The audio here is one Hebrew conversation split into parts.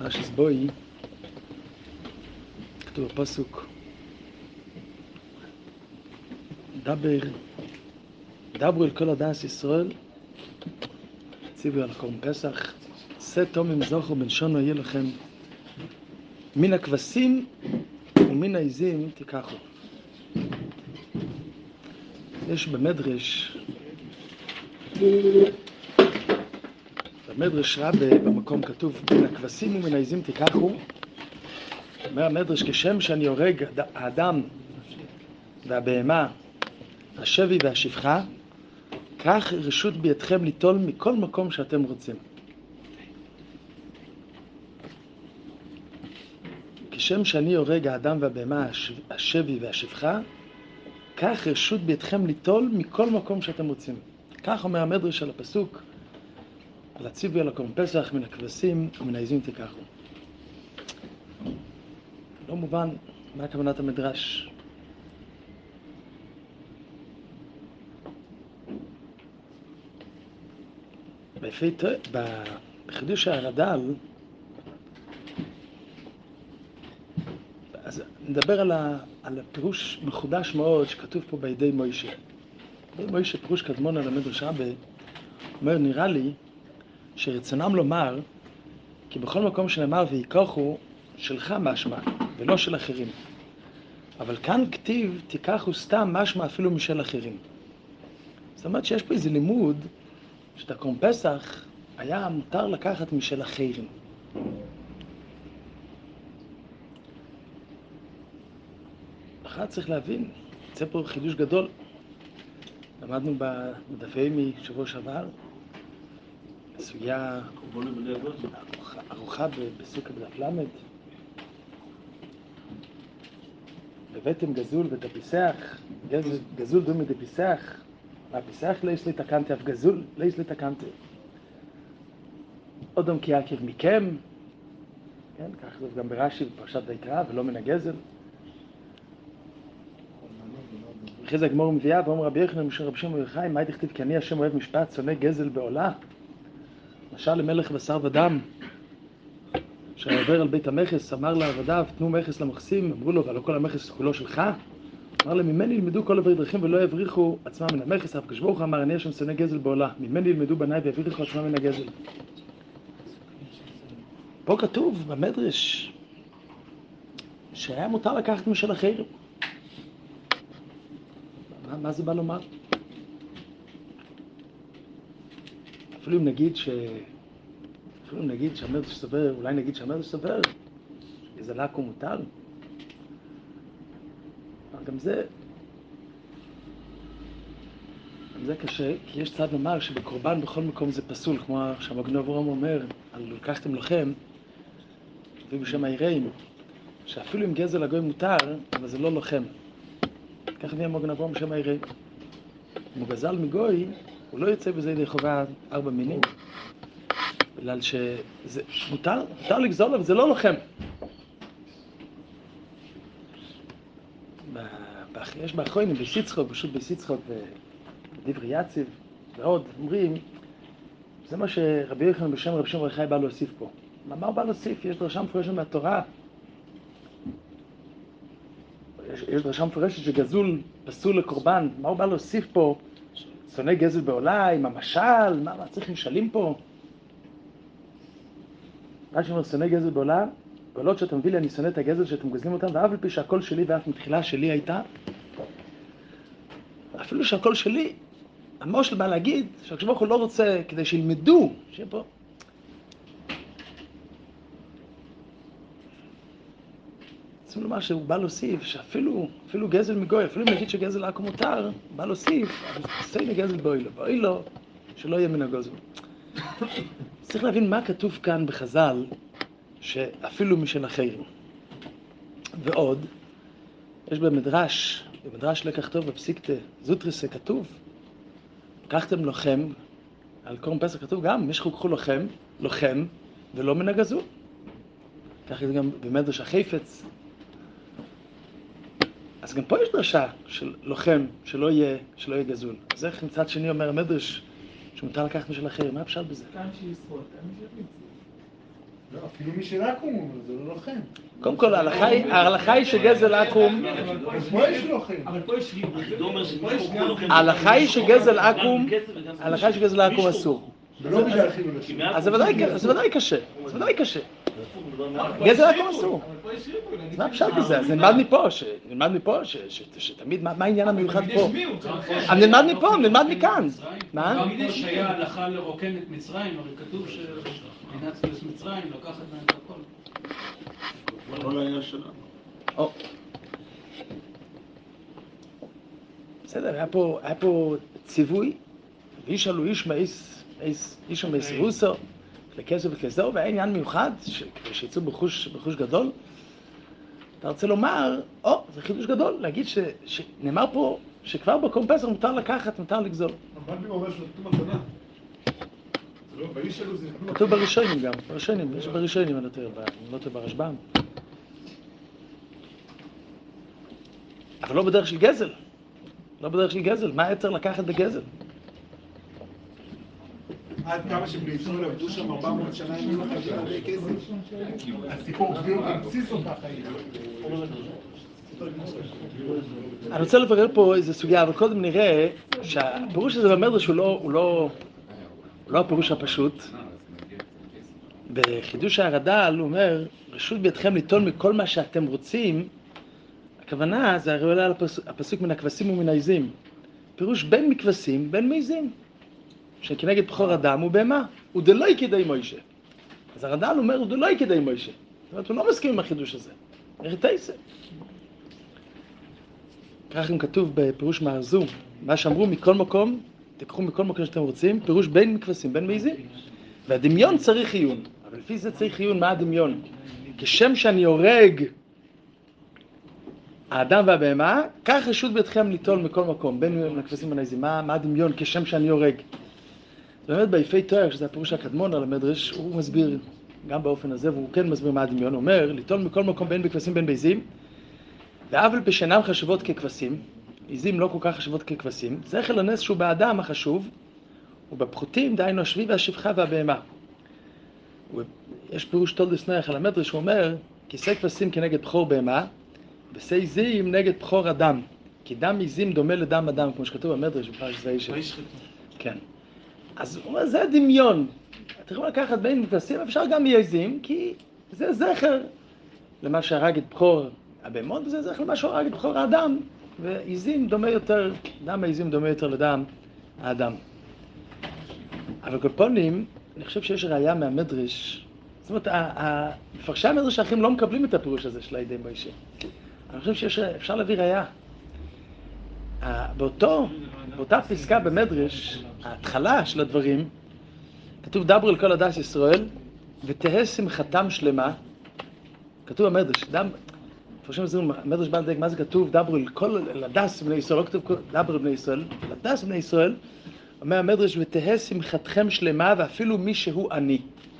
פרשת בואי, כתוב בפסוק, דברו אל כל עדת ישראל, ציוו על קורבן פסח, שא תומים זכור בן שונו יהיה לכם, מן הכבשים ומן העזים תיקחו. יש במדרש רבה במקום כתוב מן הכבשים ומן העזים תיקחו. אומר המדרש, כשם שאני הורג האדם והבהמה, השבי והשפחה, כך רשות בידכם ליטול מכל מקום שאתם רוצים. כשם שאני הורג האדם והבהמה, השבי והשפחה, כך רשות בידכם ליטול מכל מקום שאתם רוצים. כך אומר המדרש על הפסוק, על הציווי על הקורבן פסח, מן הכבשים ומן העזים תיקחו. לא מובן מה כוונת המדרש. בחידוש הרד"ל, אז נדבר על הפירוש מחודש מאוד שכתוב פה בידי מוישה. בידי מוישה, פירוש קדמון על המדרש רבה, אומר, נראה לי שרצונם לומר, כי בכל מקום שנאמר ויקחו, שלך משמע, ולא של אחרים. אבל כאן כתיב, תיקחו סתם משמע אפילו משל אחרים. זאת אומרת שיש פה איזה לימוד, שאת הקורבן פסח היה מותר לקחת משל אחרים. אחד צריך להבין, יצא פה חידוש גדול. למדנו בדפי משבוע שעבר, סוגיה ארוכה בסוכה בדף למד. הבאתם גזול ותפיסח, גזול דומי דפיסח, והפיסח לא יש לי תקנתי, אף גזול לא יש לי תקנתי. אודום כי יעקב מכם, כן, כך זה גם ברש"י בפרשת ויקרא, ולא מן הגזל. אחרי זה הגמור מביאה, ואומר רבי יוחנן משום רבי שמעון בר יוחאי, מה תכתיב כי אני השם אוהב משפט, שונא גזל בעולה? משל למלך בשר ודם, שעובר על בית המכס, אמר לעבדיו, תנו מכס למכסים, אמרו לו, ועל כל המכס כולו שלך? אמר להם, ממני ילמדו כל עברי דרכים ולא יבריחו עצמם מן המכס. הקדוש ברוך הוא אמר, אני השם שונא גזל בעולה, ממני ילמדו בניי ויבריחו עצמם מן הגזל. פה כתוב במדרש שהיה מותר לקחת משל אחרים. מה זה בא לומר? אפילו אם נגיד שהמדרש סובר, אולי נגיד שהמדרש סובר, גזלק הוא מותר. אבל גם זה קשה, כי יש צד לומר שבקורבן בכל מקום זה פסול, כמו שהמגן אברהם אומר, על לקחתם לכם, ובשם היראים, שאפילו אם גזל הגוי מותר, אבל זה לא לוחם. כך הביא המגן אברהם בשם היראים. אם הוא גזל מגוי, הוא לא יוצא בזה ידי חובה 4 מינים. בגלל שזה מותר לגזול, אבל זה לא לוחם. יש באחרונים, בסיצחוק, פשוט בסיצחוק ודברי יציב ועוד, אומרים, זה מה שרבי יוחנן בשם רבי שמעון בר יוחאי בא להוסיף פה. מה הוא בא להוסיף? יש דרשה מפורשת מהתורה. יש דרשה מפורשת שגזול פסול לקורבן. מה הוא בא להוסיף פה? שונא גזל בעולה, עם המשל, מה צריך משלים פה? מה שאומר, שונא גזל בעולה, בעולות שאתה מביא לי, אני שונא את הגזל שאתם גזלים אותם, ואף על פי שהכל שלי ואף מתחילה שלי הייתה, אפילו שהכל שלי, המושל בא להגיד שהקדוש ברוך הוא לא רוצה כדי שילמדו, שיהיה פה. רוצים לומר שהוא בא להוסיף שאפילו גזל מגוי, אפילו אם נגיד שגזל רק מותר, בא להוסיף, אבל תעשה גזל בואי לו, שלא יהיה מן הגוזל. צריך להבין מה כתוב כאן בחז"ל, שאפילו משל אחרים. ועוד, יש במדרש לקח טוב בפסיקתא זוטרסה כתוב, לקחתם לוחם, על קורבן פסח כתוב גם, משכו קחו לוחם, ולא מן הגזול. ככה זה גם במדרש החפץ. אז גם פה יש דרשה של לוחם, שלא יהיה גזול. אז איך מצד שני אומר המדרש, שמותר לקחת משל אחרים, מה אפשר בזה? כאן שישרוד, כאן שישרוד. לא, אפילו מי של עקום, זה לא לוחם. קודם כל, ההלכה היא שגזל עקום... פה יש לוחם. אבל פה יש ההלכה היא שגזל עקום... ההלכה היא שגזל עקום אסור. ולא בגלל חילול השם. אז זה ודאי קשה. זה ודאי קשה. גזל עקום אסור. מה אפשר בזה? אז נלמד מפה, שתמיד, מה העניין המיוחד פה? אבל נלמד מכאן. מה? תמיד יש שהיה הלכה לרוקן את מצרים, הרי כתוב שמדינת מצרים לוקחת להם את הכל. כל העניין שלנו. בסדר, היה פה ציווי, ואיש אלו איש מאיס רוסו, לכסף וכסדו, והיה עניין מיוחד, שיצאו בחוש גדול. אתה רוצה לומר, זה חידוש גדול, להגיד שנאמר פה, שכבר בקום פסח מותר לקחת, מותר לגזול. הרמב"ם אומר שנתנו מתנה. כתוב בראשונים גם, יש בראשונים, אני לא טועה ברשב"ם. אבל לא בדרך של גזל. מה היצר לקחת בגזל? עד כמה שבני ישראל עבדו שם 400 שנה עם מחייבים הרבה כסף. הסיפור גביר בבסיס אותה חיים. אני רוצה לברר פה איזו סוגיה, אבל קודם נראה שהפירוש הזה במדרש הוא לא הפירוש הפשוט. בחידוש הרד"ל הוא אומר, רשות בידכם ליטול מכל מה שאתם רוצים, הכוונה זה הרי עולה על הפסוק מן הכבשים ומן העזים. פירוש בין מכבשים, בין מעזים. שכנגד בכור אדם הוא בהמה. הוא דלוי כדי מוישה. אז הרד"ל אומר, הוא דלוי כדי מוישה. זאת אומרת, הוא לא מסכים עם החידוש הזה. איך תעשה? כך גם כתוב בפירוש מהרזו, מה שאמרו מכל מקום, תקחו מכל מקום שאתם רוצים, פירוש בין מכבשים, בין מעזים. והדמיון צריך עיון. אבל לפי זה צריך עיון, מה הדמיון? כשם שאני הורג האדם והבהמה, כך רשות בידכם ליטול מכל מקום, בין מכבשים ובין מעזים. מה הדמיון כשם שאני הורג? באמת ביפי תואר, שזה הפירוש הקדמון על המדרש, הוא מסביר גם באופן הזה, והוא כן מסביר מה הדמיון. הוא אומר, ליטול מכל מקום בין בכבשים בין בעזים, ואבל בשנם חשובות ככבשים, עזים לא כל כך חשובות ככבשים, זכר לנס שהוא באדם החשוב, ובפחותים דהיינו השביעי והשפחה והבהמה. יש פירוש תולדות נוח על המדרש, הוא אומר, כיסא כבשים כנגד בכור בהמה, ושא עזים נגד בכור אדם, כי דם עזים דומה לדם אדם, כמו שכתוב במדרש בפרש וישב. כן. אז הוא אומר, זה הדמיון. אתם יכולים לקחת בין מכבשים, אפשר גם מעזים, כי זה זכר למה שהרג את בכור הבהמות, וזה זכר למה שהרג את בכור האדם, ועזים דומה יותר, דם העזים דומה יותר לדם האדם. אבל קופונים, אני חושב שיש ראייה מהמדרש, זאת אומרת, מפרשי המדרש האחרים לא מקבלים את הפירוש הזה של הידי מוישה. אני חושב שאפשר להביא ראייה. באותה פסקה במדרש, ההתחלה של הדברים, כתוב דברו אל כל עדת ישראל, ותהא שמחתם שלמה. כתוב במדרש, המדרש בא לדייק מה זה כתוב, דברו אל כל עדת בני ישראל, לא כתוב דברו בני ישראל, עדת בני ישראל, אומר המדרש, ותהא שמחתכם שלמה ואפילו מי שהוא עני.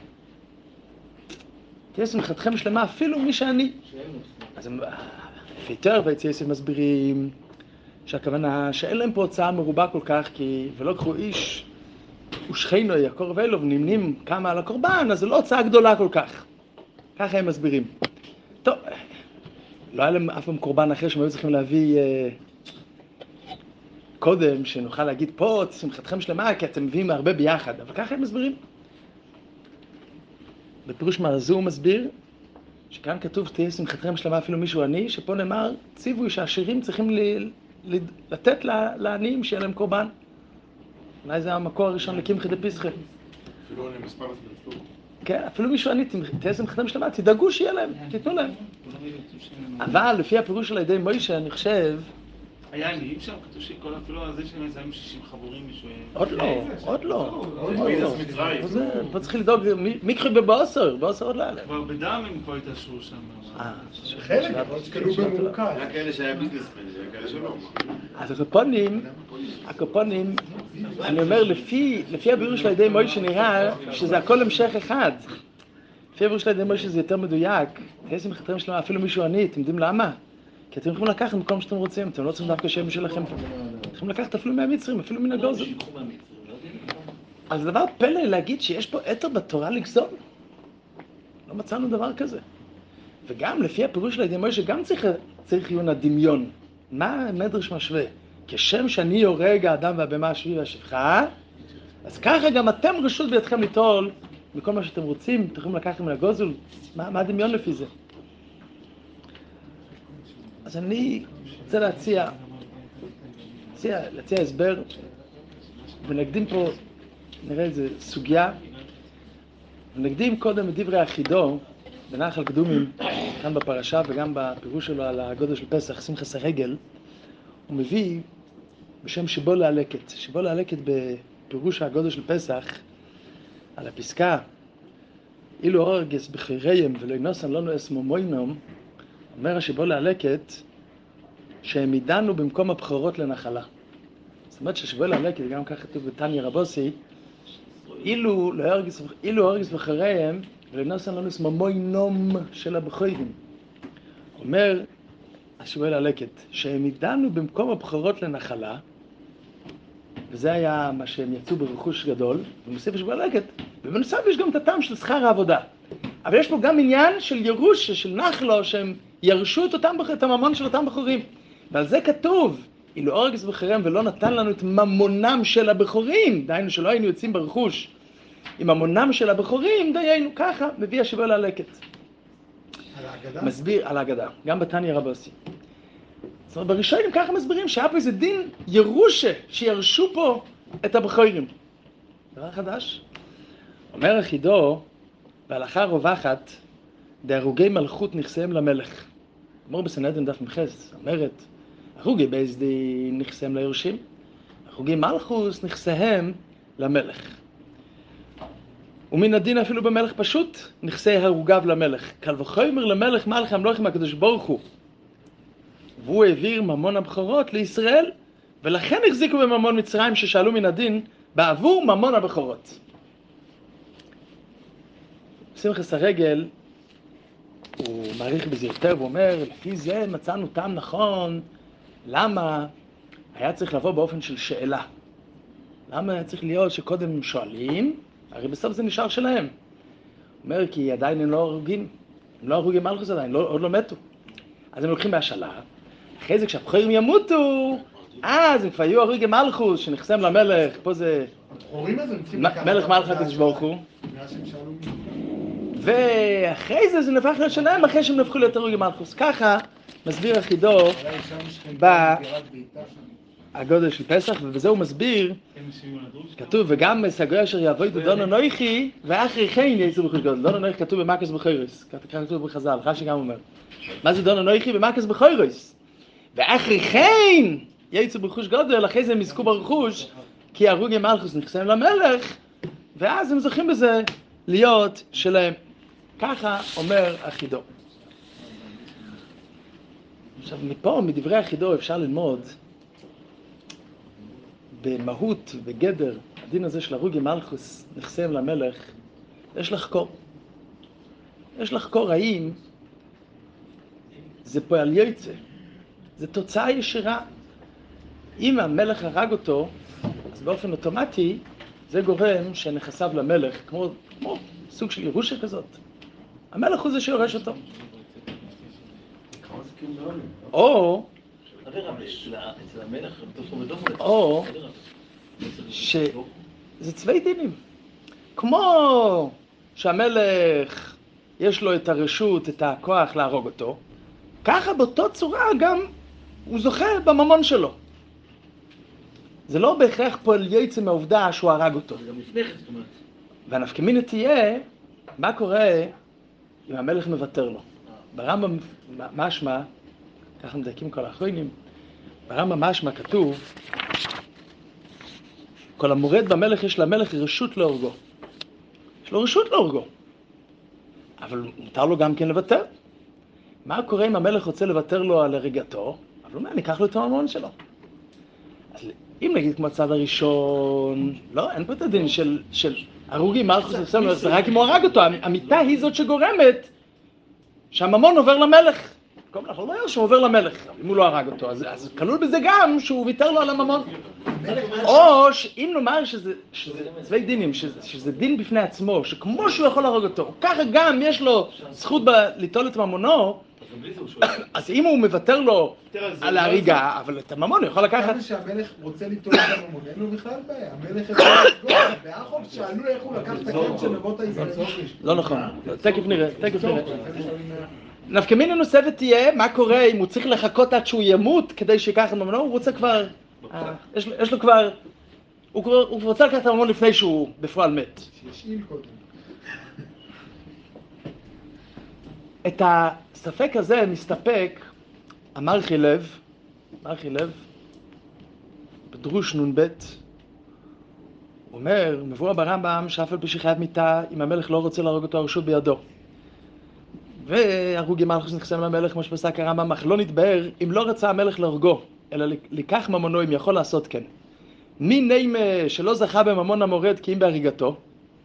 תהא שמחתכם שלמה אפילו מי שאני. אז פיתר ויצייסים מסבירים שהכוונה שאין להם פה הוצאה מרובה כל כך, כי ולא קחו איש ושכנו יקורב אלו ונמנים כמה על הקורבן, אז זו לא הוצאה גדולה כל כך. ככה הם מסבירים. טוב, לא היה להם אף פעם קורבן אחר שהם היו צריכים להביא קודם, שנוכל להגיד פה, שמחתכם שלמה, כי אתם מביאים הרבה ביחד, אבל ככה הם מסבירים. בפירוש מהרזו הוא מסביר, שכאן כתוב תהיה שמחתכם שלמה אפילו מישהו עני, שפה נאמר ציווי שהעשירים צריכים לתת לעניים שיהיה להם קורבן. אולי זה המקור הראשון לקמחא דפסחא. אפילו אני מספר לפני. כן, אפילו מישהו עני, תהיה שמחתכם שלמה, תדאגו שיהיה להם, תיתנו להם. אבל לפי הפירוש של הידי מוישה, אני חושב... היה עניים שם, כתוב שכל אפילו הזה שלהם זה היו 60 חבורים מישהו... עוד לא. פה צריך לדאוג, מי יקחו בבאסר עוד לא היה להם. כבר בדם הם כבר התעשרו שם. חלק, שכלו במורכב. היה כאלה שהיה ביזנסמן, היה כאלה שלא. אז הקופונים, אני אומר, לפי הבירור של הידי מוישה נראה שזה הכל המשך אחד. לפי הבירור של הידי מוישה זה יותר מדויק. תהיה שמחתכם שלמה, אפילו מישהו עני, אתם יודעים למה? כי אתם יכולים לקחת מקום שאתם רוצים, אתם לא צריכים דווקא שם שלכם פה. אתם יכולים לקחת אפילו מהמצרים, אפילו מן הגוזל. אז זה דבר פלא להגיד שיש פה אתר בתורה לגזול. לא מצאנו דבר כזה. וגם לפי הפירוש של הידי מוישה, גם צריך עיון הדמיון. מה מדרש משווה? כשם שאני הורג האדם והבהמה השביעי והשפחה, אז ככה גם אתם רשות בידכם ליטול מכל מה שאתם רוצים, אתם יכולים לקחת מן הגוזל. מה הדמיון לפי זה? אז אני רוצה להציע הסבר, ונקדים פה, נראה איזה סוגיה, ונקדים קודם את דברי החידו, בנחל קדומים, כאן בפרשה וגם בפירוש שלו על הגודל של פסח, שמחת הרגל, הוא מביא בשם שיבול להלקט. שיבול להלקט בפירוש הגודל של פסח, על הפסקה, אילו אורגס בחיריהם ולא ינוסן לנו אסמו מוינום, אומר השיבול להלקט, שהם עידנו במקום הבחורות לנחלה. זאת אומרת ששיבול להלקט, גם כך כתוב בתניא רבוסי, אילו אורגס בחיריהם, ולנוסן לנו אסמו מוינום של הבחורים. אומר השיבול להלקט, שהם עידנו במקום הבחורות לנחלה, וזה היה מה שהם יצאו ברכוש גדול, ומוסיף השיבול להלקט, ובנוסף יש גם את הטעם של שכר העבודה. אבל יש פה גם עניין של ירוש, של נחלו, שהם ירשו את הממון של אותם בחורים. ועל זה כתוב, אילו אורגס בחיריהם ולא נתן לנו את ממונם של הבחורים, דהיינו שלא היינו יוצאים ברכוש עם ממונם של הבחורים, דיינו ככה, מביא השיבול להלקט. על ההגדה? מסביר על ההגדה, גם בתניא רבוסי. זאת אומרת, בראשונים ככה מסבירים שהיה פה איזה דין ירושה שירשו פה את הבחורים. דבר חדש. אומר החידו, בהלכה רווחת, דהרוגי מלכות נכסיהם למלך. אמור בסנהדרין דף מחס, אומרת, הרוגי בייס דין נכסיהם ליורשים, הרוגי מלכוס נכסיהם למלך. ומן הדין אפילו במלך פשוט, נכסי הרוגיו למלך. קל וחומר למלך מלך המלוכים הקדוש ברוך הוא. והוא העביר ממון הבכורות לישראל, ולכן החזיקו בממון מצרים ששאלו מן הדין, בעבור ממון הבכורות. שמחת הרגל, הוא מעריך בזה יותר ואומר, לפי זה מצאנו טעם נכון, למה היה צריך לבוא באופן של שאלה? למה היה צריך להיות שקודם הם שואלים, הרי בסוף זה נשאר שלהם. הוא אומר, כי עדיין הם לא הרוגים, הם לא הרוגים מלכוס עדיין, עוד לא מתו. אז הם לוקחים בהשאלה, אחרי זה כשהבחורים ימותו, אז הם כבר יהיו הרוגים מלכוס, שנחסם למלך, פה זה מלך מלך הקדוש ברוך הוא. ואחרי זה נהפך להיות שלהם, אחרי שהם נהפכו להיות הרוגים מלכוס. ככה מסביר החידו הגודל של פסח, ובזה הוא מסביר, כתוב, וגם סגוי אשר יעבוד דון אנוכי, ואחרי כן יצאו ברכוש גודל. דון אנוכי כתוב במקס בחוירוס, כתוב בחז"ל, רש"י גם אומר. מה זה דון אנוכי? במקס בחוירוס. ואחרי כן יצאו ברכוש גודל, אחרי זה הם יזכו ברכוש, כי הרוגי מלכוס נכסים למלך, ואז הם זוכים בזה להיות שלהם. ככה אומר החידו. עכשיו, מפה, מדברי החידו, אפשר ללמוד במהות וגדר, הדין הזה של הרוגי מלכוס נכסים למלך, יש לחקור. יש לחקור האם זה פועל יוצא, זה תוצאה ישירה. אם המלך הרג אותו, אז באופן אוטומטי זה גורם שנכסיו למלך, כמו סוג של ירושה כזאת. המלך הוא זה שיורש אותו. או שזה צווי דינים. כמו שהמלך יש לו את הרשות, את הכוח להרוג אותו, ככה באותו צורה גם הוא זוכה בממון שלו. זה לא בהכרח פועל יוצא מהעובדה שהוא הרג אותו. זה גם לפני כן, זאת אומרת. והנפקא מינה תהיה, מה קורה אם המלך מוותר לו? ברמב"ם משמע, ככה מדייקים כל האחרונים, ברמב"ם משמע כתוב, כל המורד במלך יש למלך רשות להורגו. יש לו רשות להורגו. אבל מותר לו גם כן לוותר. מה קורה אם המלך רוצה לוותר לו על הריגתו? אבל הוא אומר, ניקח לו את הממון שלו. אז אם נגיד כמו הצד הראשון, לא, אין פה את הדין של הרוגי מלכוס, זה רק אם הוא הרג אותו. המיטה היא זאת שגורמת שהממון עובר למלך. כל מלך לא אומר שהוא עובר למלך, אם הוא לא הרג אותו, אז כלול בזה גם שהוא ויתר לו על הממון. או שאם נאמר שזה צווי דינים, שזה דין בפני עצמו, שכמו שהוא יכול להרוג אותו, ככה גם יש לו זכות ליטול את ממונו, אז אם הוא מוותר לו על ההריגה, אבל את הממון הוא יכול לקחת. כמה שהמלך רוצה ליטול את הממון, אין לו בכלל בעיה. המלך יכול לפגוע, באחוב שאלו איך הוא לקח את הקרן של אבות הישראלים. לא נכון, תכף נראה. נפקא מינה נוספת תהיה, מה קורה אם הוא צריך לחכות עד שהוא ימות כדי שיקח את ממונו, הוא רוצה כבר, יש לו כבר, הוא רוצה לקחת את הממון לפני שהוא בפועל מת. שישאיל קודם. את הספק הזה מסתפק המרחי לב, בדרוש נ"ב, הוא אומר, מבואר ברמב"ם שאף על פי שחייב מיתה, אם המלך לא רוצה להרוג אותו, הרשות בידו. והרוגי מלכוס נחסם למלך, כמו שפסק הרמב"ם, אך לא נתבהר, אם לא רצה המלך להורגו, אלא לקח ממונו, אם יכול לעשות כן. מי נימה שלא זכה בממון המורד כי אם בהריגתו?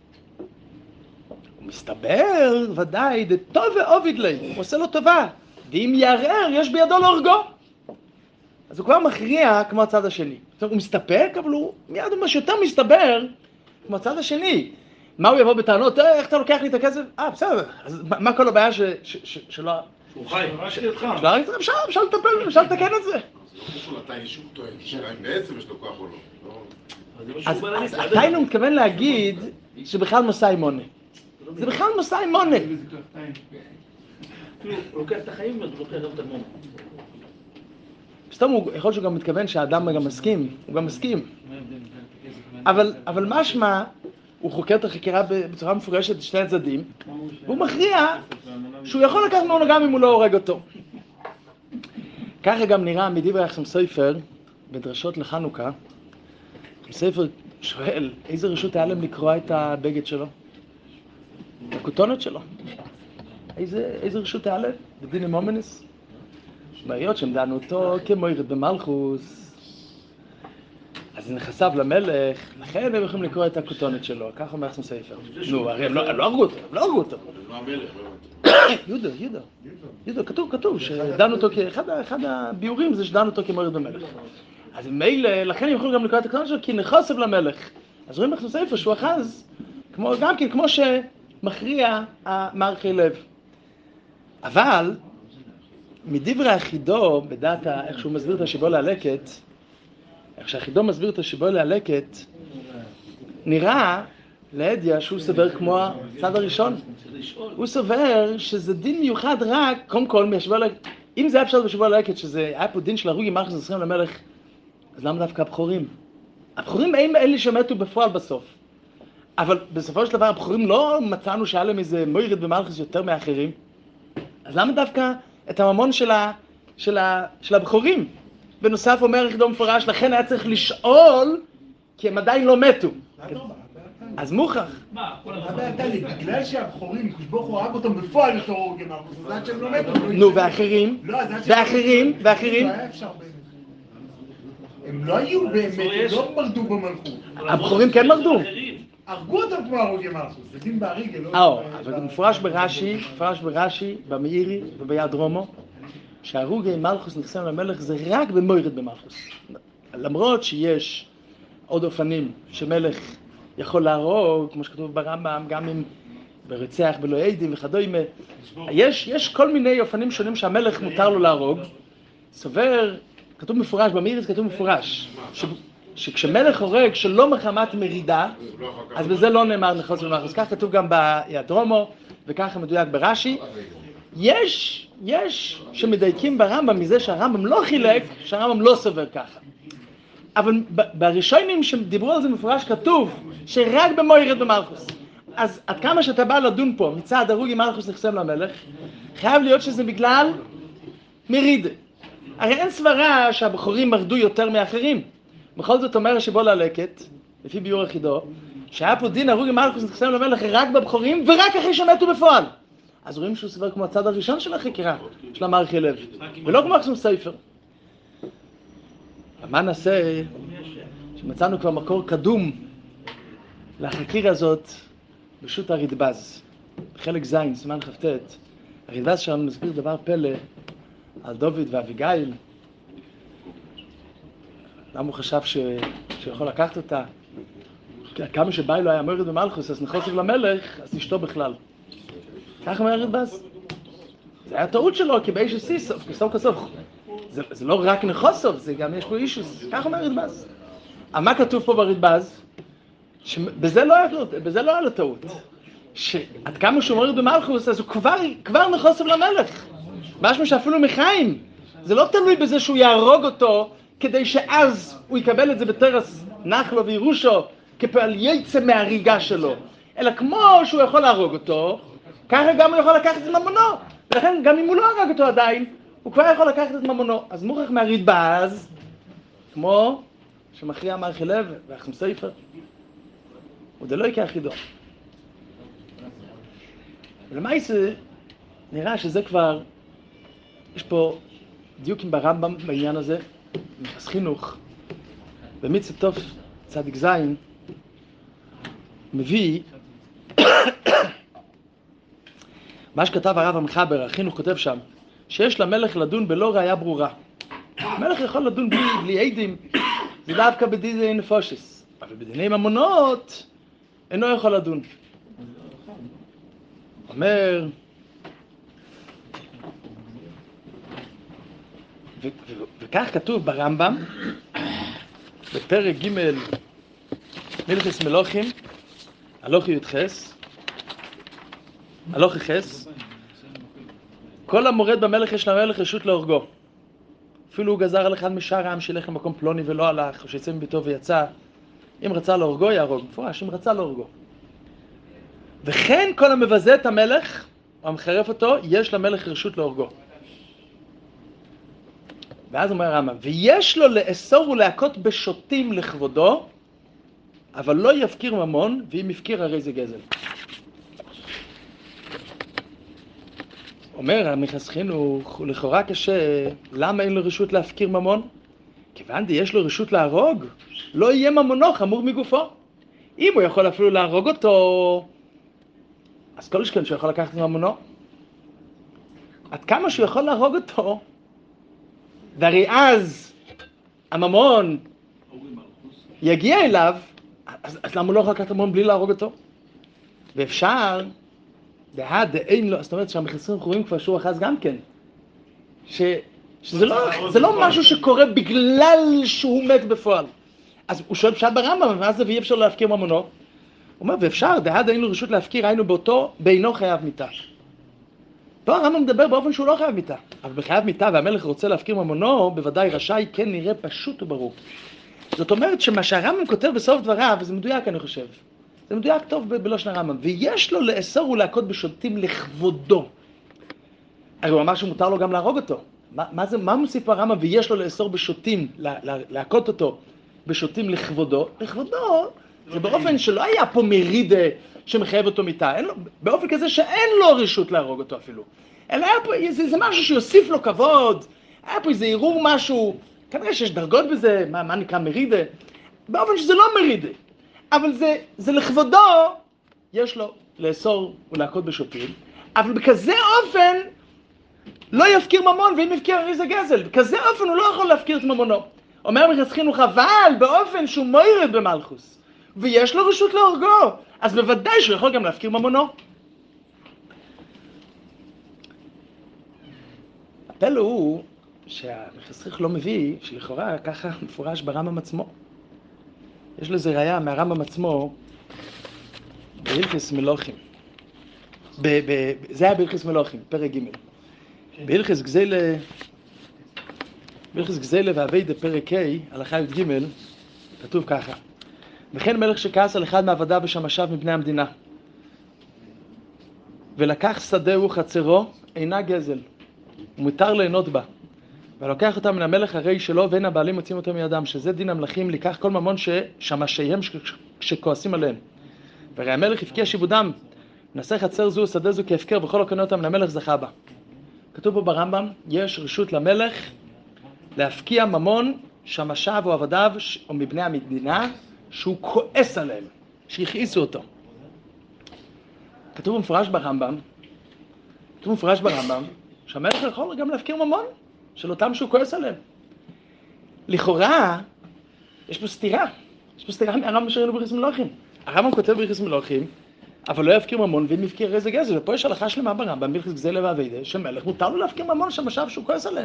הוא מסתבר, ודאי, טוב ועובד לי, הוא עושה לו טובה. ואם יערער, יש בידו להורגו. אז הוא כבר מכריע כמו הצד השני. זאת אומרת, הוא מסתפק, אבל הוא מיד הוא שיותר מסתבר כמו הצד השני. מה הוא יבוא בטענות? איך אתה לוקח לי את הכסף? בסדר. אז מה כל הבעיה שלא... הוא חי, רק לידך. אפשר לטפל, אפשר לתקן את זה. זה לא קשור אתה אישור טוען, שאלה אם בעצם יש לו כוח או לא. אז עדיין הוא מתכוון להגיד שבכלל מסע מונה. זה בכלל מסע מונה. הוא לוקח את החיים והוא לוקח גם את המון. סתם יכול להיות שהוא גם מתכוון שהאדם גם מסכים, הוא גם מסכים. אבל משמע, הוא חוקר את החקירה בצורה מפורשת את שני הצדדים, והוא מכריע שהוא יכול לקחת ממנו גם אם הוא לא הורג אותו. ככה גם נראה מדברי החכם סופר, בדרשות לחנוכה. החכם סופר שואל, איזה רשות היה להם לקרוע את הבגד שלו? הכותונת שלו. איזה רשות היה להם? בדיני מומנס? מהיות שהם דנו אותו כמוירד במלכוס. אז זה נחשף למלך, לכן הם יכולים לקרוא את הכותונת שלו, ככה אומר החכם סופר. נו, הרי הם לא הרגו אותו. לא המלך, יהודה, כתוב שדנו אותו אחד הביאורים זה שדנו אותו כמוירד במלך. אז מילא, לכן הם יכולים גם לקרוא את הכותונת שלו כי נחשף למלך. אז רואים החכם סופר שהוא אחז, גם כן, כמו שמכריע המרחי לב. אבל מדברי החידו, בדעת איך שהוא מסביר את השיבול להלקט, איך שהחידו מסביר את השיבול להלקט, נראה להדיה שהוא סובר כמו הצד הראשון. הוא סובר שזה דין מיוחד רק, קודם כל, מהשיבול להלקט. אם זה היה פשוט בשיבול להלקט, שזה היה פה דין של הרוגי מלכוס נחסם למלך, אז למה דווקא הבחורים? הבחורים הם אלה שמתו בפועל בסוף. אבל בסופו של דבר הבחורים לא מצאנו שהיה להם איזה מוירד במלכוס יותר מאחרים. אז למה דווקא את הממון של הבחורים? בנוסף אומר יחידו מפורש, לכן היה צריך לשאול, כי הם עדיין לא מתו. אז מוכח. בגלל שהבחורים, כשבוך הוא הרג אותם בפועל יותר הורגי מלכוס, אז עד שהם לא מתו. נו, ואחרים? הם לא היו באמת, הם לא מרדו במלכות. הבחורים כן מרדו. הרגו אותם כמו הרוגי מלכוס, זה דין בהריגה, לא... אבל זה מפורש ברש"י, במאירי וביד רומו, שהרוגי מלכוס נחסם למלך זה רק במוירד במלכוס. למרות שיש עוד אופנים שמלך יכול להרוג, כמו שכתוב ברמב"ם, גם אם ברצח בלא עדים וכדומה, יש כל מיני אופנים שונים שהמלך מותר לו להרוג. סובר, כתוב מפורש, במאירי כתוב מפורש, שכשמלך הורג שלא מחמת מרידה, אז בזה לא נאמר נחוץ במלכוס. כך כתוב גם ביד רומו, וככה מדויק ברש"י. יש שמדייקים ברמב"ם מזה שהרמב"ם לא חילק, שהרמב"ם לא סובר ככה. אבל בראשונים שדיברו על זה מפורש כתוב שרק במוירד במלכוס. אז עד כמה שאתה בא לדון פה מצד הרוגי מלכוס נחסם למלך, חייב להיות שזה בגלל מרידה. הרי אין סברה שהבחורים מרדו יותר מאחרים. בכל זאת אומר השיבול להלקט, לפי ביור החידו, שהיה פה דין הרוגי מלכוס נחסם למלך רק בבחורים ורק אחרי שמתו בפועל. אז רואים שהוא סובר כמו הצד הראשון של החקירה, של המרחי לב, ולא כמו החכם סופר. מה נעשה שמצאנו כבר מקור קדום לחקירה הזאת בשו"ת הרדב"ז, בחלק ז', סימן כ"ט. הרדב"ז שם מסביר דבר פלא, על דוד ואביגיל. למה הוא חשב שיכול לקחת אותה? כמה שבאי לו היה מורד במלכוס, אז נחוסף למלך, אז אשתו בכלל. ככה אומר הרדב"ז. זה היה טעות שלו, כי באיש הסיסוף, כסוף כסוף. זה לא רק נחוסף, זה גם יש פה אישוס. ככה אומר הרדב"ז. אבל מה כתוב פה ברדב"ז? בזה לא היה לו טעות. שעד כמה שהוא מורד במלכוס, אז הוא כבר נחוסף למלך. משהו שאפילו מחיים. זה לא תלוי בזה שהוא יהרוג אותו, כדי שאז הוא יקבל את זה בתרס נחלו וירושו, כפעל יצא מהריגה שלו. אלא כמו שהוא יכול להרוג אותו, ככה גם הוא יכול לקחת את ממונו. ולכן גם אם הוא לא הרג אותו עדיין, הוא כבר יכול לקחת את ממונו. אז מוכרח מהרדב"ז, כמו שמכריע מלכי לב ואחים ספר, ודלוי כאחידו. ולמעשה נראה שזה כבר, יש פה דיוקים ברמב"ם בעניין הזה, מחס חינוך, במצוות תוף צדיק זין, מביא מה שכתב הרב המחבר, החינוך כותב שם, שיש למלך לדון בלא ראיה ברורה. המלך יכול לדון בלי עדים, זה דווקא בדיני נפושס, אבל בדיני ממונות אינו יכול לדון. אומר, וכך כתוב ברמב"ם, בפרק ג' מלכס מלוכים, הלוכי י"חס, הלוכי חס, כל המורד במלך יש למלך רשות להורגו. אפילו הוא גזר על אחד משאר העם שילך למקום פלוני ולא הלך, או שיצא מביתו ויצא. אם רצה להורגו, יהרוג. מפורש, אם רצה להורגו. וכן כל המבזה את המלך, או המחרף אותו, יש למלך רשות להורגו. ואז אומר הרמב"ם, ויש לו לאסור ולהכות בשוטים לכבודו, אבל לא יפקיר ממון, ואם יפקיר הרי זה גזל. אומר המחס חינוך, הוא לכאורה קשה, למה אין לו רשות להפקיר ממון? כיוון יש לו רשות להרוג, לא יהיה ממונו חמור מגופו. אם הוא יכול אפילו להרוג אותו, אז כל שכן שהוא יכול לקחת ממונו. עד כמה שהוא יכול להרוג אותו, והרי אז הממון יגיע אליו, אז למה הוא לא יכול לקחת ממון בלי להרוג אותו? ואפשר, אין לו, זאת אומרת שהמחסרים חורים כבר שהוא אחז גם כן, שזה לא משהו שקורה בגלל שהוא מת בפועל. אז הוא שואל פשט ברמב"ם, ואז זה ואי אפשר להפקיר ממונו. הוא אומר, ואפשר, אין לו רשות להפקיר, היינו באותו, בעינו חייב מיתה. פה הרמב"ם מדבר באופן שהוא לא חייב מיתה, אבל בחייב מיתה והמלך רוצה להפקיר ממונו, בוודאי רשאי כן נראה פשוט וברור. זאת אומרת שמה שהרמב"ם כותב בסוף דבריו, וזה מדויק אני חושב, זה מדויק טוב בלושן הרמב"ם, ויש לו לאסור ולהכות בשוטים לכבודו. הרי הוא אמר שמותר לו גם להרוג אותו. מה מוסיף הרמב"ם ויש לו לאסור בשוטים, להכות אותו בשוטים לכבודו? לכבודו זה באופן שלא היה פה מרידה שמחייב אותו מיתה, באופן כזה שאין לו רשות להרוג אותו אפילו. אלא היה פה, זה משהו שיוסיף לו כבוד, היה פה איזה ערעור משהו, כנראה שיש דרגות בזה, מה נקרא מרידה, באופן שזה לא מרידה. אבל זה לכבודו, יש לו לאסור ולהכות בשוטים, אבל בכזה אופן לא יפקיר ממון, ואם יפקיר הרי זה גזל. בכזה אופן הוא לא יכול להפקיר את ממונו. אומר מחס חינוך, אבל באופן שהוא מוירד במלכוס, ויש לו רשות להורגו, אז בוודאי שהוא יכול גם להפקיר ממונו. הפלא הוא שהמחס חינוך לא מביא, שלכאורה ככה מפורש ברמב"ם עצמו. יש לזה ראיה מהרמב"ם עצמו בהלכס מלוכים. זה היה בהלכס מלוכים, פרק ג'. בהלכס גזלה והווידה פרק ה' הלכה י"ג, כתוב ככה: וכן מלך שכעס על אחד מעבדיו ושמשיו מבני המדינה, ולקח שדהו חצרו, אינה גזל, ומותר ליהנות בה. ולוקח אותם מן המלך הרי שלו, ואין הבעלים מוצאים אותו מידם, שזה דין המלכים, לקח כל ממון ששמשיהם שכועסים עליהם. והרי המלך הפקיע שיבודם, נעשה חצר זו ושדה זו כהפקר, וכל הקונה אותם למלך זכה בה. כתוב פה ברמב"ם, יש רשות למלך להפקיע ממון שמשיו או עבדיו או מבני המדינה שהוא כועס עליהם, שהכעיסו אותו. כתוב במפורש ברמב"ם שהמלך יכול גם להפקיר ממון, של אותם שהוא כועס עליהם. לכאורה, יש פה סתירה. יש פה סתירה מהרמב"ם שראינו בברכות מלכים. הרמב"ם כותב בברכות מלכים, אבל לא יפקיר ממון, ואם יפקיר איזה גזל. ופה יש הלכה שלמה ברמב"ם, בהלכות גזל ואביידה, שמלך מותר לו להפקיר ממון שמשאב שהוא כועס עליהם.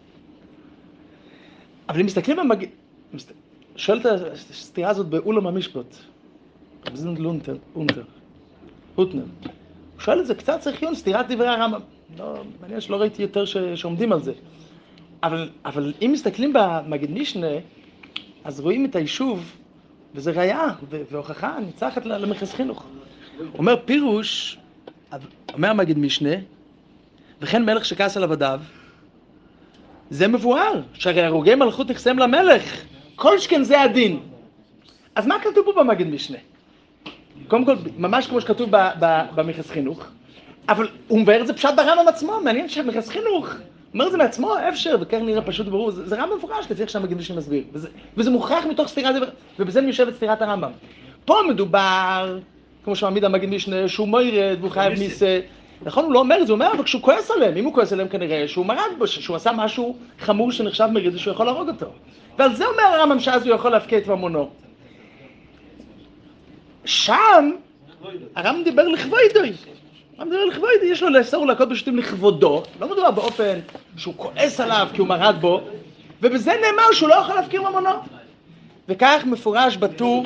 אבל אם מסתכלים שואל את הסתירה הזאת באולם המשפט, רב הוטנר. הוא שואל את זה קצת צריך עיון, סתירת דברי הרמב"ם. מעניין שלא ראיתי יותר שעומדים על זה. אבל אם מסתכלים במגיד משנה, אז רואים את היישוב, וזה ראיה והוכחה ניצחת למרכז חינוך. אומר פירוש, אומר מגיד משנה, וכן מלך שכעס על עבדיו, זה מבואר, שהרי הרוגי מלכות תחסם למלך, כל שכן זה הדין. אז מה כתוב פה במגיד משנה? קודם כל, ממש כמו שכתוב במרכז חינוך, אבל הוא מבאר את זה פשט ברמב"ם עצמו, מעניין שהמרכז חינוך אומר את זה מעצמו, אפשר, וכך נראה פשוט ברור, זה רמב"ם מפורש, לפי איך שהמגיד משנה מסביר, וזה מוכרח מתוך סתירת דבר, ובזה מיושבת סתירת הרמב"ם. פה מדובר, כמו שמעמיד המגיד משנה, שהוא מוירד והוא חייב מיסה, נכון, הוא לא אומר את זה, הוא אומר, אבל כשהוא כועס עליהם, אם הוא כועס עליהם כנראה שהוא מרד בו, שהוא עשה משהו חמור שנחשב מרד, שהוא יכול להרוג אותו. ועל זה אומר הרמב"ם שאז הוא יכול להפקיע את ממונו. שם, הרמב"ם דיבר לכבודו. יש לו לאסור להכות בשוטים לכבודו, לא מדובר באופן שהוא כועס עליו כי הוא מרד בו, ובזה נאמר שהוא לא יכול להפקיר ממונו. וכך מפורש בטור,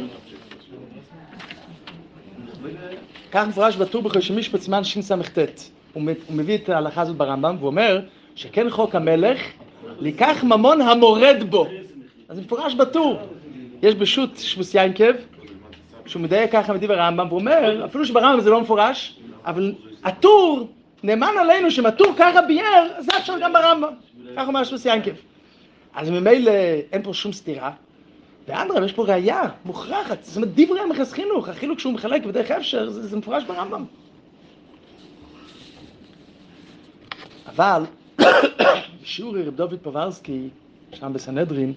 בחושן משפט סימן שס"ט. הוא מביא את ההלכה הזאת ברמב"ם, והוא אומר שכן חוק המלך, לקח ממון המורד בו. אז מפורש בטור. יש בשו"ת שבוס יינקב, שהוא מדייק ככה מדבר הרמב"ם, והוא אומר, אפילו שברמב"ם זה לא מפורש, אבל הטור, נאמן עלינו שאם הטור ככה בייר, אז זה אפשר גם ברמב"ם. כך אומר שבוס יינקב. אז ממילא אין פה שום סתירה. ואנדרם, יש פה ראייה מוכרחת. זאת אומרת, דברי המרכז חינוך, החילוק שהוא מחלק בדרך אפשר, זה מפורש ברמב"ם. אבל, בשיעור רב דוד פוברסקי, שם בסנהדרין,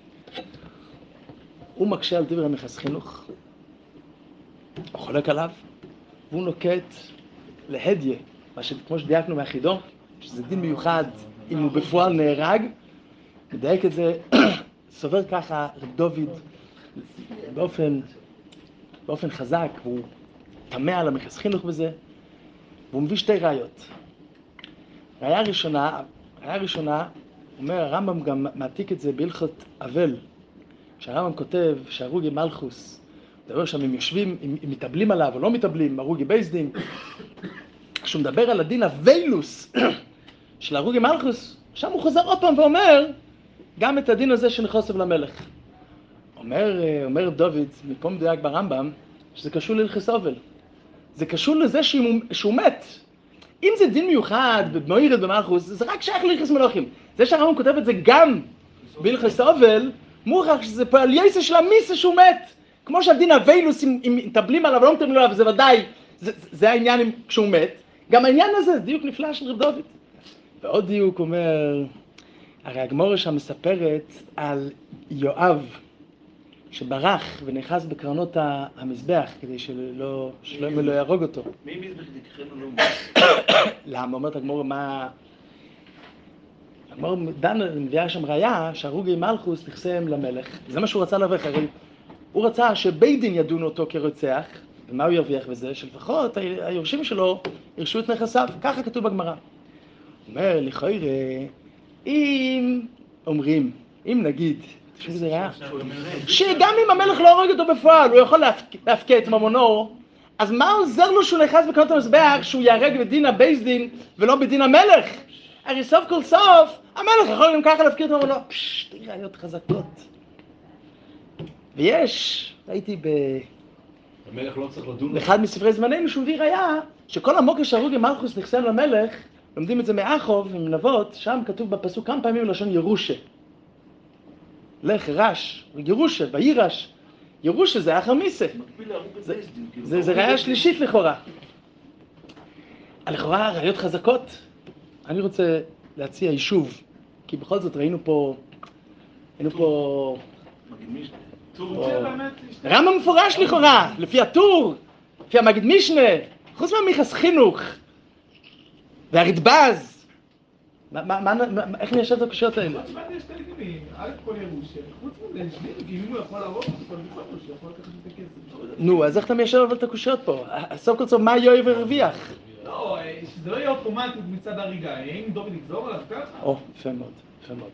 הוא מקשה על דברי המרכז חינוך, הוא חולק עליו, והוא נוקט להדיה, כמו שדייקנו מהחידו, שזה דין מיוחד אם הוא בפועל נהרג, מדייק את זה, סובר ככה רב דוד באופן חזק, והוא תמה על המרכז חינוך בזה, והוא מביא שתי ראיות. ראיה ראשונה, אומר הרמב"ם גם מעתיק את זה בהלכות אבל, כשהרמב"ם כותב שהרוגי מלכוס, מדבר שם הם יושבים, הם מתאבלים עליו או לא מתאבלים, הרוגי בייסדין, כשהוא מדבר על הדין הווילוס של הרוגי מלכוס, שם הוא חוזר עוד פעם ואומר גם את הדין הזה שנחוסב למלך. אומר דוד, מפה מדויק ברמב"ם, שזה קשור להלכות אבל. זה קשור לזה שהוא מת. אם זה דין מיוחד במוירד במלכוס, זה רק שייך להלכות מלכים. זה שהרמב"ם כותב את זה גם בהלכות אבל, מוכרח שזה פועל יסע של המיסה שהוא מת. כמו שהדין הווילוס, אם מטבלים עליו ולא מטבלים עליו, זה ודאי, זה העניין כשהוא מת. גם העניין הזה, זה דיוק נפלא של רב דוד. ועוד דיוק אומר, הרי הגמרא שם מספרת על יואב, שברח ונאחז בקרנות המזבח, כדי שלא יהרוג אותו. מי מזבח תקחנו לא למה? אומרת הגמרא, מה... הגמרא מביאה שם ראיה שהרוגי מלכוס תחסם למלך. זה מה שהוא רצה להבריח, הרי הוא רצה שבית דין ידון אותו כרוצח, ומה הוא ירוויח בזה? שלפחות היורשים שלו ירשו את נכסיו. ככה כתוב בגמרא. אומר, לכאורה, אם אומרים, אם נגיד, שזה ראיה, שגם אם המלך לא הורג אותו בפועל, הוא יכול להפקיע את ממונו, אז מה עוזר לו שהוא נאחז בקרנות המזבח, שהוא יהרג בדין הבייס דין ולא בדין המלך? הרי סוף כל סוף, המלך יכול גם ככה להפקיע את ממונו. שתי ראיות חזקות. ויש, ראיתי המלך לא צריך לדון. באחד מספרי זמננו שהוא הביא ראיה, שכל המוקר שהרוגי מלכוס נחסם למלך, לומדים את זה מאחוב עם נבות, שם כתוב בפסוק כמה פעמים לשון ירושה. לך רש, ירושה, וירש. ירושה זה אחר מיסה. זה ראיה שלישית לכאורה. לכאורה ראיות חזקות. אני רוצה להציע יישוב, כי בכל זאת ראינו פה רמב"ם מפורש לכאורה, לפי הטור, לפי המגיד משנה, חוץ מהמיכס חינוך והרדב"ז, איך ניישב את הקושיות האלה? תשמע, יש שתי דינים, א' כל ירושה, חוץ מזה, כי אם הוא יכול להרוג אותו, כל בכל ירושה, יכול לקחת את הכסף. נו, אז איך אתה מיישב אבל את הקושיות פה? סוף כל סוף, מה יואב הרוויח? לא, שזה לא יהיה אוטומטית מצד הריגה, האם דוד יגזור עליו ככה? או, יפה מאוד, יפה מאוד.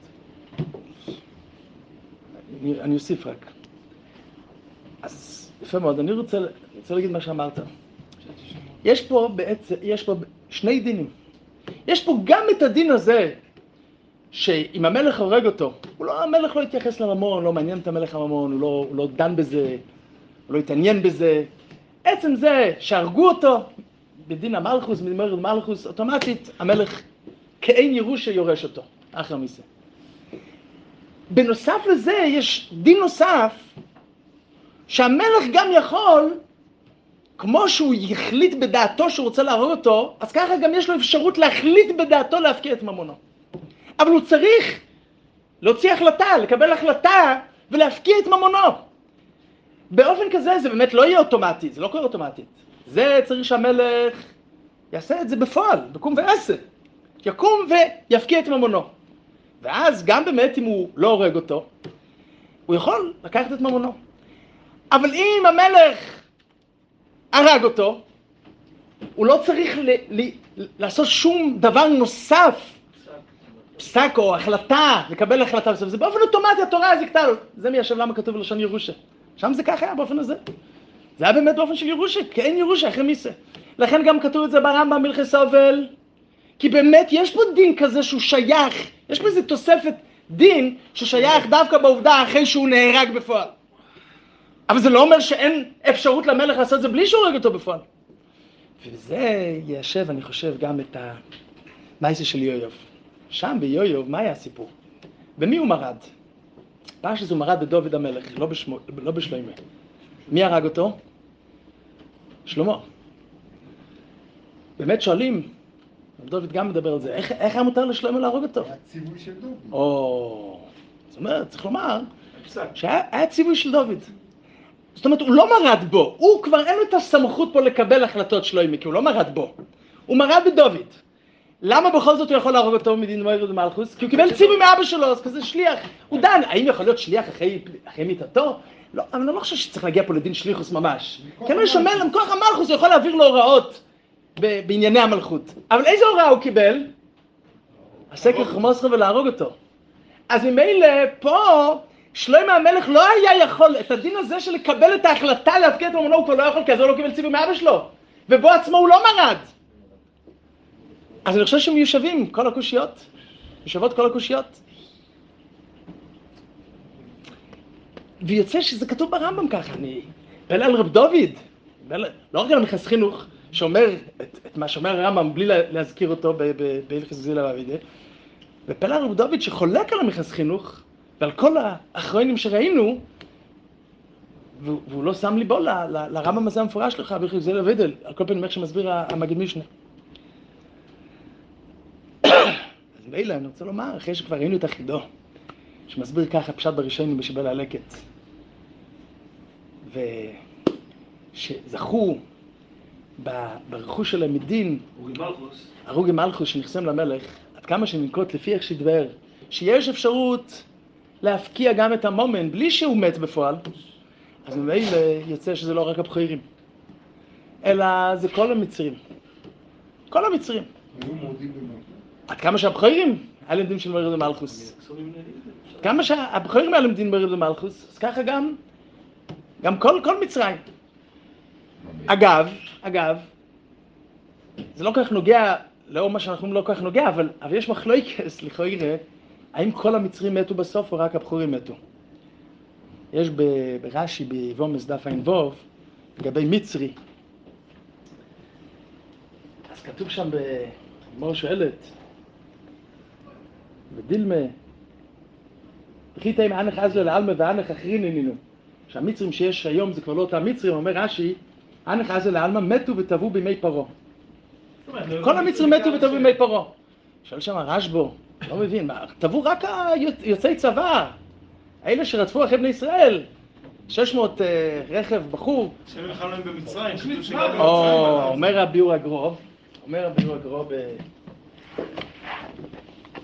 אני אוסיף רק. אז יפה מאוד, אני רוצה להגיד מה שאמרת. יש פה שני דינים. יש פה גם את הדין הזה, שאם המלך הורג אותו, המלך לא יתייחס לממון, לא מעניין את המלך הממון, הוא לא דן בזה, הוא לא יתעניין בזה. עצם זה שהרגו אותו, בדין המלכוס, מדמרד המלכוס, אוטומטית המלך כאין ירושה יורש אותו, אחר מזה. בנוסף לזה יש דין נוסף, שהמלך גם יכול, כמו שהוא יחליט בדעתו שהוא רוצה להרוג אותו, אז ככה גם יש לו אפשרות להחליט בדעתו להפקיע את ממונו. אבל הוא צריך להוציא החלטה, לקבל החלטה ולהפקיע את ממונו. באופן כזה זה באמת לא יהיה אוטומטי, זה לא קורה אוטומטית. זה צריך שהמלך יעשה את זה בפועל, בקום ועשה. יקום ויפקיע את ממונו. ואז גם באמת אם הוא לא הורג אותו, הוא יכול לקחת את ממונו. אבל אם המלך הרג אותו, הוא לא צריך לעשות שום דבר נוסף, פסק או החלטה, לקבל החלטה. זה באופן אוטומטי, התורה זה כתב. זה מיישב למה כתוב בלשון ירושה. שם זה ככה היה באופן הזה. זה היה באמת באופן של ירושה, כי אין ירושה אחרי מיסה. לכן גם כתוב את זה ברמב"ם מלכי סובל, כי באמת יש פה דין כזה שהוא שייך, יש פה איזו תוספת דין ששייך דווקא בעובדה אחרי שהוא נהרג בפועל. אבל זה לא אומר שאין אפשרות למלך לעשות זה בלי שהוא הורג אותו בפועל. וזה יישב, אני חושב, גם את המעשה של יואב. שם ביואב, מה היה הסיפור? במי הוא מרד? פרשת הוא מרד בדוד המלך, לא בשלמה. מי הרג אותו? שלמה. באמת שואלים, דוד גם מדבר על זה, איך היה מותר לשלמה להרוג אותו? היה ציווי של דוד. זאת אומרת, צריך לומר, שהיה ציווי של דוד. זאת אומרת, הוא לא מרד בו, הוא כבר אין לו את הסמכות פה לקבל החלטות שלמה, כי הוא לא מרד בו. הוא מרד בדוד. למה בכל זאת הוא יכול להרוג אותו מדין מוירד ומלכוס? כי הוא קיבל ציווי מאבא שלו, אז כזה שליח. הוא דן, האם יכול להיות שליח אחרי מיתתו? לא, אבל אני לא חושב שצריך להגיע פה לדין שליחוס ממש. כי אני שומע להם, כוח המלכוס הוא יכול להעביר לו הוראות בענייני המלכות. אבל איזה הוראה הוא קיבל? הסקר חמוסך ולהרוג אותו. אז ממילא פה, שלמה המלך לא היה יכול, את הדין הזה של לקבל את ההחלטה להפקיע את ממונו, הוא כבר לא יכול, כי אז הוא לא קיבל ציווי מאבא שלו. ובו עצמו הוא לא מרד. אז אני חושב שהם מיושבים, כל הקושיות. יושבות כל הקושיות. ויוצא שזה כתוב ברמב"ם ככה, אני פלא על רב דוד, לא רק על המכס חינוך, שאומר את מה שאומר הרמב"ם בלי להזכיר אותו בהלכות גזילה ואבידה, ופלא על רב דוד שחולק על המכס חינוך, ועל כל האחרונים שראינו, והוא לא שם ליבו לרמב"ם הזה המפורש שלך, בהלכות גזילה ואבידה, על כל פנים איך שמסביר המגיד משנה. אז מילא, אני רוצה לומר, אחרי שכבר ראינו את החידו, שמסביר ככה פשט בראשונים בשיבל הלקט, ושזכו ברכוש שלהם מדין הרוגי מלכוס שנחסם למלך, עד כמה שננקוט לפי איך שהתבאר, שיש אפשרות להפקיע גם את המומן בלי שהוא מת בפועל, אז ממילא יוצא שזה לא רק הבכירים, אלא זה כל המצרים. כל המצרים. עד כמה שהבכירים היה להם דין של מוירד ומלכוס. עד כמה שהבכירים היה להם דין מוירד ומלכוס, אז ככה גם כל מצרים. אגב, זה לא כל כך נוגע, לאור מה שאנחנו לא כל כך נוגע, אבל יש מחלוקת, לכאורה, האם כל המצרים מתו בסוף או רק הבכירים מתו? יש ברש"י, ביבומס דף עין ווב, לגבי מצרי. אז כתוב שם בגמרא שואלת, בדילמה, וכי תאים אנך אזלה לעלמה ואנך אחרין אנינו. שהמצרים שיש היום זה כבר לא אותם מצרים, אומר רש"י, אנך אזלה לעלמה מתו וטבעו בימי פרעה. כל המצרים מתו וטבעו בימי פרעה. שואל שם רשב"ו, לא מבין, טבעו רק יוצאי צבא, האלה שרדפו אחרי בני ישראל, 600 רכב בחור. שהם נלחמו להם במצרים, אומר הביאור הגרוב,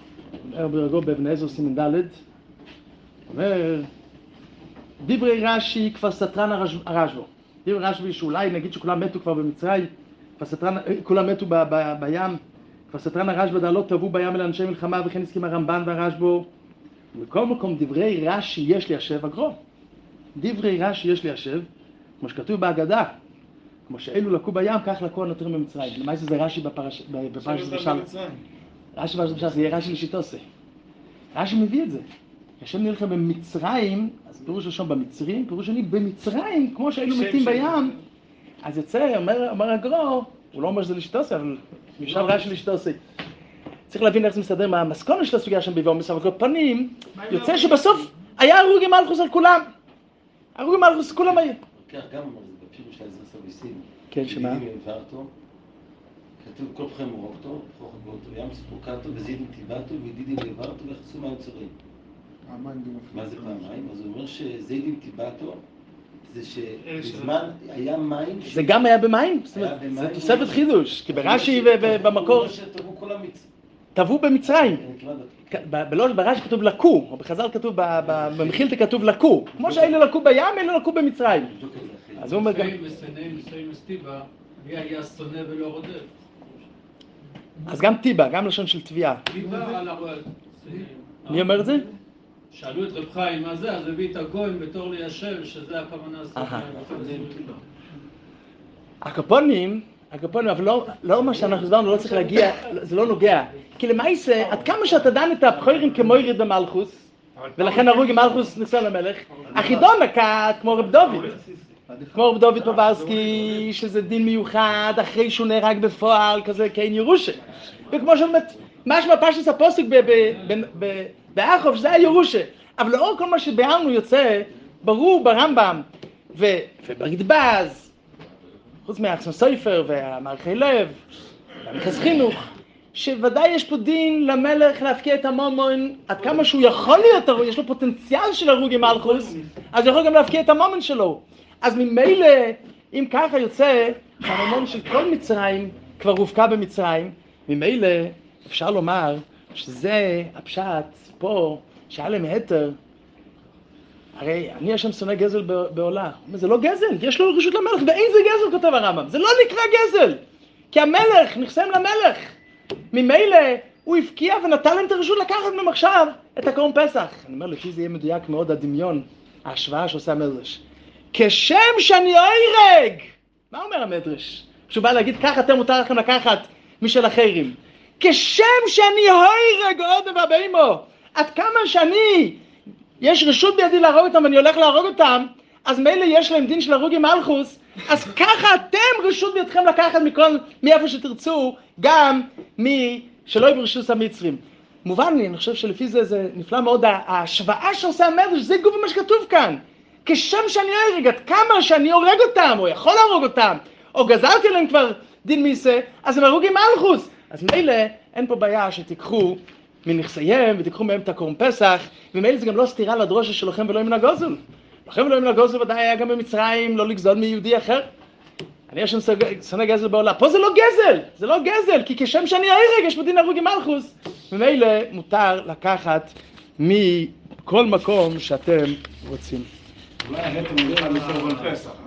ברגו באבן עזרא סימן ד' אומר, דברי רש"י כבר סתרן הרשב"א. דברי רש"י שאולי נגיד שכולם מתו כבר במצרים, כולם מתו בים, כבר סתרן הרשב"א דעלות טבעו בים אל אנשי מלחמה, וכן הסכים הרמב"ן והרשב"א. בכל מקום דברי רש"י יש ליישב אגרו. דברי רש"י יש ליישב, כמו שכתוב בהגדה, כמו שאלו לקו בים, כך לקו הנותרים במצרים. למעשה זה רש"י בפרשת בשלח. רש"י בפרשת זה יהיה רש"י לשיטוסי. רש"י מביא את זה. כשהם נלחם במצרים, אז פירוש ראשון במצרים, פירוש שני במצרים, כמו שהיינו מתים בים, אז יוצא, אומר הגרו, הוא לא אומר שזה לשיטוסי, אבל משל רש"י לשיטוסי. צריך להבין איך זה מסתדר מהמסקונה של הסוגיה שם ביבוא מספר פנים, יוצא שבסוף היה הרוגי מלכוס על כולם. הרוגי מלכוס כולם היו. לוקח גם בפירוש של עזרא סוויסין. כן, שמה? כתוב כל פחם מורוקתו, פחוחת באותו ים, ספוקתו, וזידים טיבתו, ודידים העברתו, ויחסו מים צורים. מה זה פעמיים? אז הוא אומר שזידים טיבתו, זה שבזמן היה מים... זה גם היה במים? זה תוספת חידוש, כי ברש"י ובמקור... טבעו במצרים. ברש"י כתוב לקו, או בחז"ל כתוב, במחילתא כתוב לקו. כמו שאלה לקו בים, אלה לקו במצרים. אז הוא אומר גם... מי היה שונא ולא רודף? אז גם טיבה, גם לשון של תביעה. טיבה על הרועד. מי אומר את זה? שאלו את רב חיים מה זה, אז הביא את הגויים בתור ליישב, שזה הכוונה הקופונים, אבל לא מה שאנחנו הסברנו, לא צריך להגיע, זה לא נוגע. כי למעשה, עד כמה שאתה דן את הבכורים כמו ירד במלכוס, ולכן הרוג עם מלכוס ניסה למלך, החידון נקט כמו רב דוד. כמו רב דוד פוברסקי, שזה דין מיוחד, אחרי שהוא נהרג בפועל, כזה כאין ירושה. וכמו שאומרת, משמע פשטוס הפוסק באחוב, שזה היה ירושה. אבל לאור כל מה שביארנו יוצא, ברור ברמב"ם וברדב"ז, חוץ מהחסון סופר והמערכי לב, והמכס חינוך, שוודאי יש פה דין למלך להפקיע את המומון, עד כמה שהוא יכול להיות, יש לו פוטנציאל של הרוג עם מלכוס, אז הוא יכול גם להפקיע את המומון שלו. אז ממילא, אם ככה יוצא, הממון של כל מצרים כבר הופקע במצרים, ממילא אפשר לומר שזה הפשט פה, שהיה להם היתר, הרי אני השם שונא גזל בעולה. זה לא גזל, יש לו רשות למלך, ואין זה גזל, כותב הרמב"ם. זה לא נקרא גזל, כי המלך נחסם למלך. ממילא הוא הפקיע ונתן להם את הרשות לקחת מהם עכשיו את הקורבן פסח. אני אומר, לפי זה יהיה מדויק מאוד הדמיון, ההשוואה שעושה המדרש. כשם שאני אוהרג! מה אומר המדרש? כשהוא בא להגיד, ככה אתם מותר לכם לקחת משל אחרים. כשם שאני אוהרג עוד ובאמו, עד כמה שאני, יש רשות בידי להרוג אותם ואני הולך להרוג אותם, אז מילא יש להם דין של הרוג עם מלכוס, אז ככה אתם רשות בידכם לקחת מאיפה שתרצו, גם מי שלא יברשות המצרים. מובן לי, אני חושב שלפי זה נפלא מאוד, ההשוואה שעושה המדרש, זה גוף מה שכתוב כאן. כשם שאני אוהרג, עד כמה שאני הורג אותם, או יכול להרוג אותם, או גזלתי להם כבר דין מיסה, אז הם הרוג עם מלכוס. אז מילא אין פה בעיה שתיקחו מנכסיהם ותיקחו מהם את הקורבן פסח, ומילא זה גם לא סתירה לדרושה שלכם ולא מן הגוזל. לכם ולא מן הגוזל ודאי היה גם במצרים לא לגזול מיהודי אחר. אני השם שונא גזל בעולה. פה זה לא גזל, זה לא גזל, כי כשם שאני אוהרג יש בדין הרוג עם מלכוס. ומילא מותר לקחת מכל מקום שאתם רוצים. אולי הנטל הוא לקורבן פסח.